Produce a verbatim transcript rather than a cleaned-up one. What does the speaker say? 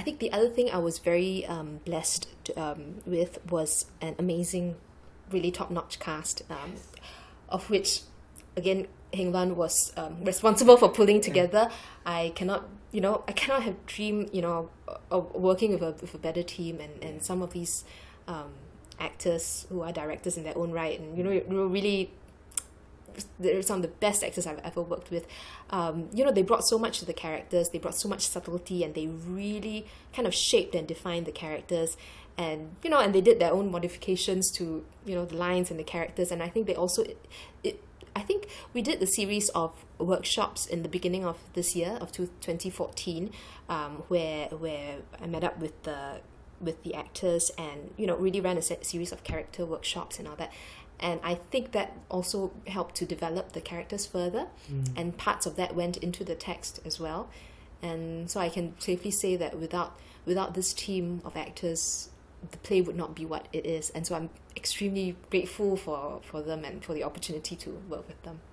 I think the other thing I was very um, blessed to, um, with was an amazing, really top-notch cast, um, of which, again, Heng Lan was um, responsible for pulling together. I cannot, you know, I cannot have dreamed, you know, of working with a, with a better team, and, and some of these um, actors who are directors in their own right, and, you know, you know really, they're some of the best actors I've ever worked with. Um, you know, they brought so much to the characters, they brought so much subtlety, and they really kind of shaped and defined the characters. And, you know, and they did their own modifications to, you know, the lines and the characters. And I think they also, it, it I think we did the series of workshops in the beginning of this year, of twenty fourteen, um, where where I met up with the with the actors and, you know, really ran a series of character workshops and all that. And I think that also helped to develop the characters further, mm. and parts of that went into the text as well. And so I can safely say that without without this team of actors, the play would not be what it is. And so I'm extremely grateful for, for them and for the opportunity to work with them.